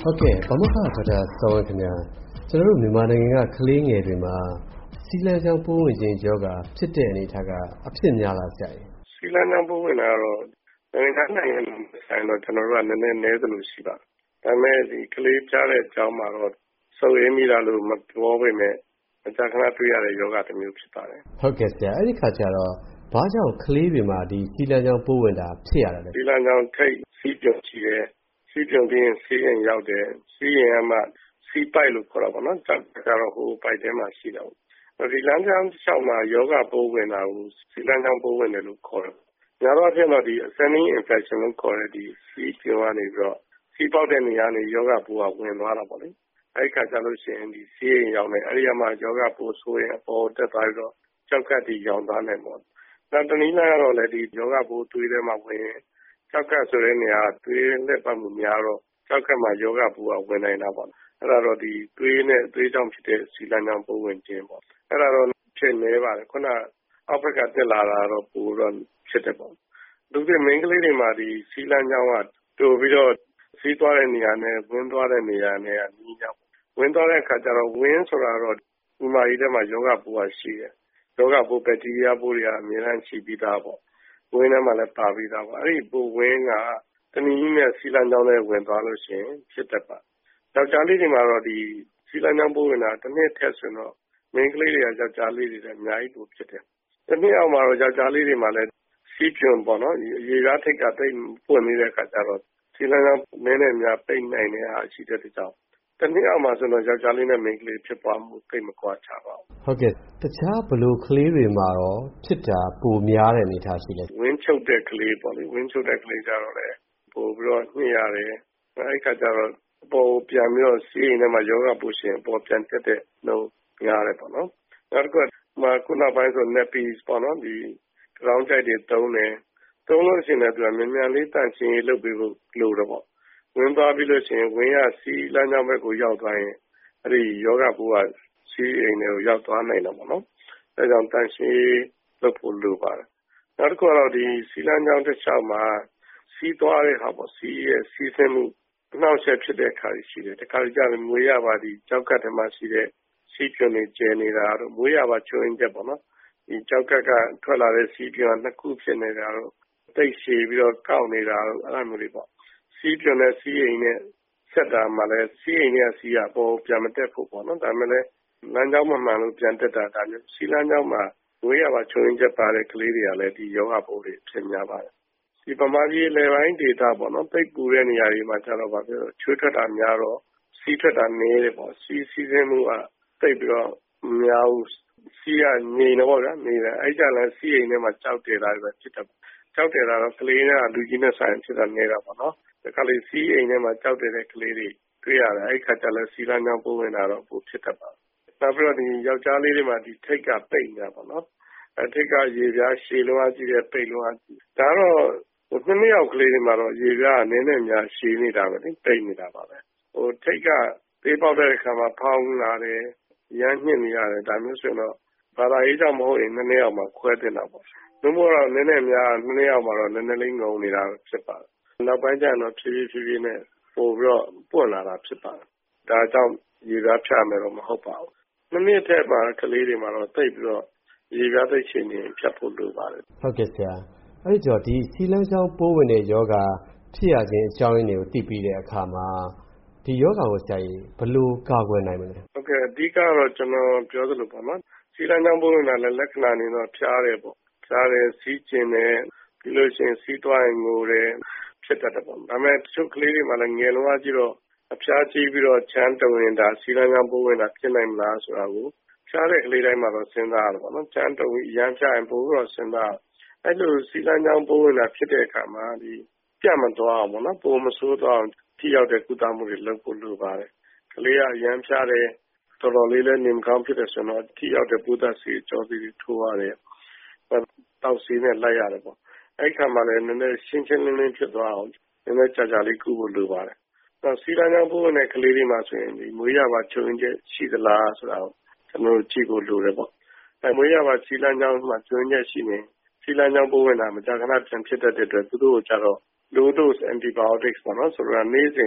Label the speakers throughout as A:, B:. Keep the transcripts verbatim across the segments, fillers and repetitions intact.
A: ဟုတ်ကဲ့ဗမာခါဒေါက်တာစောဝင်းခင်ဗျာကျွန်တော်တို့မြန်မာနိုင်ငံကကလေးငယ်တွေမှာစီလန်းချောင်းပိုးဝင်ခြင်းယောဂဖြစ်တဲ့အနေအထားကအဖြစ်များလားဆရာကြီး
B: စီလန်းချောင်းပိုးဝင်တာတော့နိုင်ငံနိုင်ငံဆိုင်တော့ကျွန်တော်တို့ကနည်းနည်းနည်းသလိုရှိပါဒါပေမဲ့ဒီကလေးပြတဲ့အကြောင်းမှာတော့စုံရင်းမိတာလို့မပြောပေမဲ့အကြခဏတွေ့ရတဲ့ယောဂတစ်မျိုးဖြစ်ပါတယ်
A: ဟုတ်ကဲ့ဆရာအဲ့ဒီခါကျတော့ဘာကြောင့်ကလေးတွေမှာဒီစီလန်းချောင်းပိုးဝင်တာဖြစ်ရတာလဲ
B: စီလန်းချောင်းထိတ်စီးပြုံချီတယ်စီးပြုံပြီးရင်စီးရင်ရောက်တယ်စီးရင်အမှစီးပိုက်လို့ခေါ်တာပေါ့နော်။ဒါကတော့ဟိုပိုက်ထဲမှာရှိတာပေါ့။ဒီလမ်းကြောင်းတစ်လျှောက်မှာယောဂပိုးဝင်တာကိုစီလမ်းကြောင်းပိုးဝင်တယ်လို့ခေါ်တယ်။များသောအားဖြင့်တော့ဒီ ascending infection လို့ခေါ်တဲ့ဒီစီးပြုံကနေပြီးတော့စီးပေါက်တဲ့နေရာနေယောဂပိုးကဝင်သွားတာပေါ့လေ။အဲဒီခါကျလို့ရှိရင်ဒီစီးရင်ရောက်နေအဲဒီမှာယောဂပိုးဆိုရင်အပေါ်တက်သွားပြီးတော့ကြောက်ကတ်တီရောင်သွားနိုင်ပေါ့။နောက်တနည်းလားကတော့လည်းဒီယောဂပိုးသွေးထဲမှာဝင်ရင်ကြောက်ကတ်ဆိုတဲ့နေရာသွေးလက်ပတ်မှုများတော့ကြောက်ကတ်မှာယောဂပိုးကဝင်နိုင်တာပေါ့အဲ့ဒါတော့ဒီသွေးနဲ့သွေးကြောင့်ဖြစ်တဲ့စီလန်းကြောင့်ပိုးဝင်ခြင်းပေါ့အဲ့ဒါတော့ဖြစ်နေပါတယ်ခုနအောက်ဘက်ကတက်လာတာတော့ပိုတော့ဖြစ်တယ်ပေါ့သူကမင်းကလေးတွေမှာဒီစီလန်းကြောင့်ကတိုးပြီးတော့စီးသွားတဲ့နေရာနဲ့ဝင်သွားတဲ့နေရာနဲ့ကနီးကြပေါ့ဝင်သွားတဲ့အခါကျတော့ဝင်းဆိုတာတော့ဒီမှာကြီးထဲမှာယောဂပိုးကရှိတယ်ယောဂပိုးဘက်တီးရီးယားပိုးတွေကအများအားရှိပြီးသားပေါ့ဝင်းထဲမှာလည်းပါပြီးသားပေါ့အဲ့ဒီပိုးဝင်းကတနည်းနဲ့စီလန်းကြောင်းနဲ့ဝင်သွားလို့ရှိရင်ဖြစ်တတ်ပါယောက်ျားလေးတွေမှာတော့ဒီစီလန်းကြောင်းပိုးဝင်တာတစ်နှစ်ထက်ဆိုတော့မိန်းကလေးတွေကယောက်ျားလေးတွေလည်းအများကြီးပိုဖြစ်တယ်။တစ်နှစ်အောက်မှာတော့ယောက်ျားလေးတွေမှာလည်းစီးပြုံပေါ့နော်ရေကားထိတ်ကတိတ်ပွင့်နေတဲ့အခါကျတော့စီလန်းကြောင်းနည်းနည်းများပိတ်နိုင်တဲ့အားရှိတဲ့ကြောင့်တစ်နှစ်အောက်မှာဆိုတော့ယောက်ျားလေးနဲ့မိန်းကလေးဖြစ်သွားမှုတိတ်မကွာခြားပါဘူး
A: ။ဟုတ်ကဲ့တခြားဘလို့ကလေးတွေမှာတော့ဖြစ်တာပိုများတဲ့အနေအထားရှိလဲ
B: ။ဝင်းချုပ်တဲ့ကလေးပေါ့လေဝင်းချုပ်တဲ့ကလေးကြတော့လေပို့ပြီးတော့ညှိရတယ်အဲဒီခါကျတော့အပေါ်ပြန်ပြီးတော့စီးရင်ထဲမှာယောဂပိုးရှင်အပေါ်ပြန်တက်တဲ့နှုန်းများတယ်ပေါ့နော်နောက်တစ်ခုကခုနောက်ပိုင်းဆို nappies ပေါ့နော်ဒီ ground ကြိုက်တွေတုံးတယ်တုံးလို့ရှိရင်လည်းသူကမြန်မြန်လေးတန့်ရှင်းရေးလုပ်ပေးဖို့လိုတယ်ပေါ့ဝင်သွားပြီးလို့ရှိရင်ဝင်းရစီးလမ်းကြောင်းဘက်ကိုရောက်သွားရင်အဲ့ဒီယောဂပိုးကစီးအိမ်တွေကိုရောက်သွားနိုင်တယ်ပေါ့နော်အဲကြောင့်တန့်ရှင်းရေးလုပ်ဖို့လိုပါတယ်နောက်တစ်ခုကတော့ဒီစီးလမ်းကြောင်းတစ်လျှောက်မှာစီးသွားတဲ့ဟာပေါ့စီးရဲ့စီးဆင်းမှုအနှောက်အယှက်ဖြစ်တဲ့အခါရှိတယ်တခါကြလည်းမွေးရပါဒီကြောက်ကတ်ထဲမှာရှိတဲ့စီးပြုံတွေကျဲနေတာတော့မွေးရပါချိုးရင်းချက်ပေါ့နော်ဒီကြောက်ကတ်ကထွက်လာတဲ့စီးပြုံကနှစ်ခုဖြစ်နေတာတော့တိတ်ရှည်ပြီးတော့ကောက်နေတာတော့အဲ့လိုမျိုးတွေပေါ့စီးပြုံနဲ့စီးအိမ်နဲ့ဆက်တာမှလည်းစီးအိမ်နဲ့စီးရပေါ်ပြန်မတက်ဖို့ပေါ့နော်ဒါမှလည်းလမ်းကြောင်းမှမှန်လို့ပြန်တက်တာဒါမျိုးစီးလမ်းကြောင်းမှာမွေးရပါချိုးရင်းချက်ပါတဲ့ကလေးတွေကလည်းဒီယောဂပိုးတွေဖြစ်များပါတယ်ဒီပမာကြီးလေပိုင်းဒေတာပေါ့နော်ပိတ်ပူတဲ့နေရာတွေမှာကျတော့ဗာပြောချွေးထွက်တာများတော့စီးထွက်တာနည်းတယ်ပေါ့စီးစီးစင်းမှုကပိတ်ပြီးတော့မများဘူးစီးကငြိမ်တော့ဗျာနေတယ်အဲ့ကြလည်းစီးအိမ်ထဲမှာကြောက်တယ်တာပဲဖြစ်တယ်ကြောက်တယ်တာတော့ကလေးနဲ့လူကြီးနဲ့ဆိုင်ဖြစ်တာနေတာပေါ့နော်ဒီကလေးစီးအိမ်ထဲမှာကြောက်တယ်တဲ့ကလေးတွေတွေ့ရတယ်အဲ့ခါကျလည်းစီးလမ်းကြောင်းပိုးဝင်တာတော့ပိုဖြစ်တတ်ပါနောက်ပြီးတော့ဒီယောက်ျားလေးတွေမှာဒီထိတ်ကပိတ်နေတာပေါ့နော်အထိတ်ကရေပြားရှည်လွှားကြည့်တဲ့ပိတ်လွှားကြည့်ဒါတော့ဟိုနှစ်နှစ်ယောက်ကလေးတွေမှာတော့ရေပြားအနေနဲ့များရှည်နေတာပဲလေပိတ်နေတာပါပဲဟိုထိတ်ကသေးပေါက်တဲ့အခါမှာဖောင်းလာတယ်ရမ်းညှစ်နေရတယ်ဒါမျိုးဆိုရင်တော့ဘာသာရေးကြောင့်မဟုတ်ရင်နှစ်နှစ်ယောက်မှာခွဲတင်တာပေါ့ဘုမို့တော့နည်းနည်းများနှစ်နှစ်ယောက်မှာတော့နည်းနည်းလေးငုံနေတာဖြစ်ပါတယ်နောက်ပိုင်းကျရင်တော့ဖြည်းဖြည်းဖြည်းဖြည်းနဲ့ပို့ပြီးတော့ပွင့်လာတာဖြစ်ပါတယ်ဒါကြောင့်ရေပြားဖြတ်မယ်တော့မဟုတ်ပါဘူးနှစ်နှစ်ထက်မှာကလေးတွေမှာတော့တိတ်ပြီးတော့ရေပြားသိချင်နေဖြတ်ဖို့လိုပါတယ်
A: ဟုတ်ကဲ့ဆရာအဲ့ဒီတော့ဒီစီလန်းချောင်းပိုးဝင်တဲ့ယောဂဖြစ်ရခြင်းအကြောင်းရင်းတွေကိုသိပြီးတဲ့အခါမှာဒီယောဂကိုဆရာကြီးဘယ်လိုကာကွယ်နိုင်မလဲ
B: ဟုတ်ကဲ့အဓိကတော့ကျွန်တော်ပြောသလိုပေါ့နော်စီလန်းချောင်းပိုးဝင်တာလည်းလက္ခဏာနေတော့ဖျားတယ်ပေါ့ဖျားတယ်စီးကျင်တယ်ပြီးလို့ရှိရင်စီးသွားရင်ငိုတယ်ဖြစ်တတ်တယ်ပေါ့ဒါပေမဲ့တချို့ကလေးတွေမှာလည်းငယ်လုံးဝကြည့်တော့အဖျားကြီးပြီးတော့ချမ်းတုံရင်ဒါစီလန်းချောင်းပိုးဝင်တာဖြစ်နိုင်မလားဆိုတာကိုဖျားတဲ့ကလေးတိုင်းမှာတော့စဉ်းစားရတယ်ပေါ့နော်ချမ်းတုံပြီးရမ်းဖျားရင်ပိုးတော့စဉ်းစားအဲ့လိုစီလန်းချောင်းပိုးဝင်တာဖြစ်တဲ့အခါမှာဒီပြတ်မသွားအောင်ပေါ့နော်ပိုးမဆိုးသွားအောင်ထိရောက်တဲ့ကုသမှုတွေလုပ်ဖို့လိုပါတယ်ကလေးကရမ်းဖျားတယ်တော်တော်လေးလည်းနေမကောင်းဖြစ်တယ်ဆိုတော့ထိရောက်တဲ့ပုဒ်သက်စီကြောစီတွေထိုးရတယ်တောက်စီနဲ့လိုက်ရတယ်ပေါ့အဲ့ခါမှာလည်းနည်းနည်းရှင်းရှင်းလင်းလင်းဖြစ်သွားအောင်နည်းနည်းကြာကြာလေးကုဖို့လိုပါတယ်တော့စီလန်းချောင်းပိုးဝင်တဲ့ကလေးတွေမှာဆိုရင်ဒီမွေးရပါချုံချက်ရှိသလားဆိုတာကိုကျွန်တော်တို့ကြည့်ဖို့လိုတယ်ပေါ့အဲမွေးရပါစီလန်းချောင်းမှာချုံချက်ရှိနေစီလန်းချောင်းပိုးဝင်တာမကြာခဏပြန်ဖြစ်တတ်တဲ့အတွက်သူတို့ကကြတော့ low dose antibiotics ပေါ့နော်ဆိုတော့နေ့စဉ်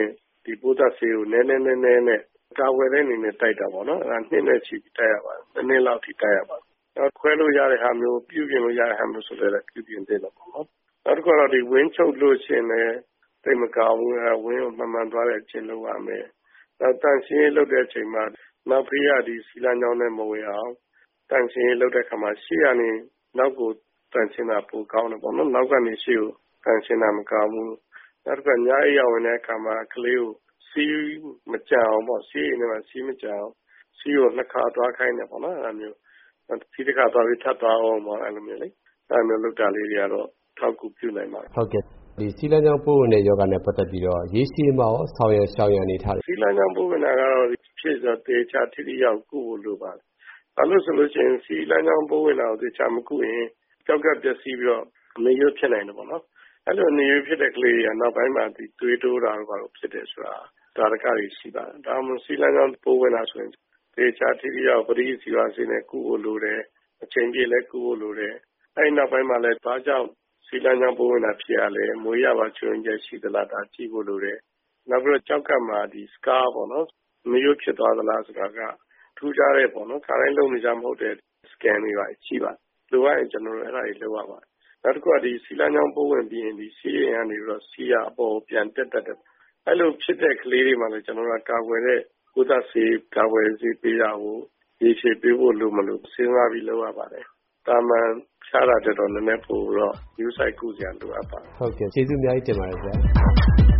B: ဒီပိုးသတ်ဆေးကိုနည်းနည်းနည်းနည်းနဲ့ကာဝယ်တဲ့အနေနဲ့တိုက်တာပေါ့နော်အဲနှစ်နဲ့ချီတိုက်ရပါတယ်နည်းနည်းလောက်ထိတိုက်ရပါတယ်နောက်ခွဲလို့ရတဲ့ဟာမျိုးပြုပြင်လို့ရတဲ့ဟာမျိုးဆိုလည်းပြုပြင်သေးတယ်ပေါ့နော်နောက်တစ်ခါတော့ဒီဝင်းချုပ်လို့ရှိရင်လည်းတိတ်မကောင်းဘူးအဲဝင်းကိုမှန်မှန်သွားတဲ့အချိန်လုပ်ရမယ်နောက်တန်ရှင်းလုပ်တဲ့အချိန်မှာနောက်ဖေးရဒီစီလန်းကြောင်းနဲ့မဝင်အောင်တန်ရှင်းလုပ်တဲ့ခါမှာရှေ့ကနေနောက်ကိုတန်ရှင်းတာပိုကောင်းတယ်ပေါ့နော်နောက်ကနေရှေ့ကိုတန်ရှင်းတာမကောင်းဘူးနောက်တစ်ခါညအိပ်ရဝင်တဲ့အခါမှာကလေးကိုစီးမကြအောင်ပေါ့စီးနေမှာစီးမကြအောင်စီးကိုနှစ်ခါသွားခိုင်းတယ်ပေါ့နော်အဲမျိုးစီးတစ်ခါသွားပြီးထပ်သွားအောင်ပေါ့အဲလိုမျိုးလေအဲမျိုးလုပ်တာလေးတွေကတော့ထောက်ကူပြုနိုင်ပါတယ်
A: ဟုတ်ကဲ့ဒီစီလန်းချောင်းပိုးဝင်တဲ့ယောဂနဲ့ပတ်သက်ပြီးတော့ရေရှည်မှာရောဆောင်ရရှောင်ရနေထားတယ်
B: စီလန်းချောင်းပိုးဝင်တာကတော့ဖြစ်စေတေချာထိတိရောက်ကုဖို့လိုပါတယ်ဘာလို့ဆိုလို့ရှိရင်စီလန်းချောင်းပိုးဝင်တာကိုတေချာမကုရင်ကြောက်ကပျက်စီးပြီးတော့နေရွဖြစ်နိုင်တယ်ပေါ့နော်အဲ့လိုနေရွဖြစ်တဲ့ကလေးကနောက်ပိုင်းမှာဒီသွေးတိုးတာတော့ဘာလို့ဖြစ်တယ်ဆိုတာဒါရကတွေရှိပါတယ်ဒါမှမဟုတ်စီလန်းချောင်းပိုးဝင်တာဆိုရင်တေချာထိတိရောက်ပရိစီဝါစင်းနဲ့ကုဖို့လိုတယ်အချိန်ပြည့်လည်းကုဖို့လိုတယ်အဲ့နောက်ပိုင်းမှာလည်းဘာကြောင့်စီလန်းချောင်းပိုးဝင်တာဖြစ်ရလဲမွေးရပါချွင်းချက်ရှိသလားဒါကြည့်ဖို့လိုတယ်နောက်ပြီးတော့ကြောက်ကမှာဒီ scar ပေါ့နော်နေရွဖြစ်သွားသလားဆိုတာကထူးခြားတဲ့ပေါ့နော်ခါတိုင်းလုံးနေကြမဟုတ်တဲ့ scan တွေပါရှိပါလိုအပ်ရင်ကျွန်တော်တို့အဲ့ဒါတွေလုပ်ရပါတယ်နောက်တစ်ခုကဒီစီလန်းချောင်းပိုးဝင်ပြီးရင်ဒီစီးရင်ကနေပြီးတော့စီးရအပေါ်ပြန်တက်တက်တယ်အဲ့လိုဖြစ်တဲ့ကလေးတွေမှာလည်းကျွန်တော်တို့ကာကွယ်တဲ့ကုသဆေးကာကွယ်ဆေးပေးတာကိုရေရှည်ပေးဖို့လိုမလို့စဉ်းစားပြီးလုပ်ရပါတယ်တာမန်ဖြားတာတက်တော့နည်းနည်းပို့တော့ new site ကုစရာလိုအပ်ပါတယ်
A: ဟုတ်ကဲ့ကျေးဇူးအများကြီးတင်ပါတယ်ဆရာ